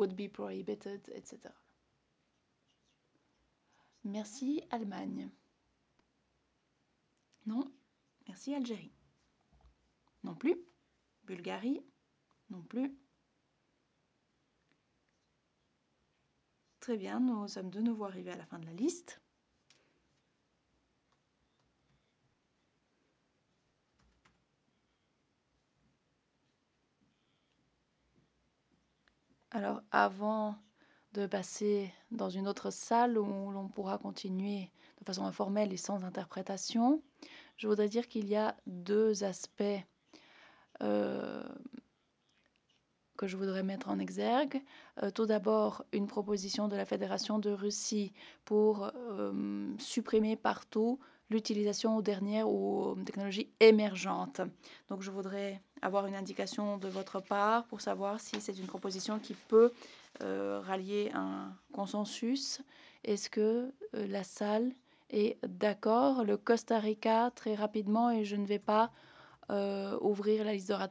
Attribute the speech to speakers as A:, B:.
A: would be prohibited, etc. Merci Allemagne. Non. Merci Algérie. Non plus. Bulgarie. Non plus. Très bien, nous sommes de nouveau arrivés à la fin de la liste. Alors, avant de passer dans une autre salle où l'on pourra continuer de façon informelle et sans interprétation, je voudrais dire qu'il y a deux aspects que je voudrais mettre en exergue. Tout d'abord, une proposition de la Fédération de Russie pour supprimer partout l'utilisation aux dernières ou aux technologies émergentes. Donc je voudrais avoir une indication de votre part pour savoir si c'est une proposition qui peut rallier un consensus. Est-ce que la salle est d'accord? Le Costa Rica, très rapidement, et je ne vais pas ouvrir la liste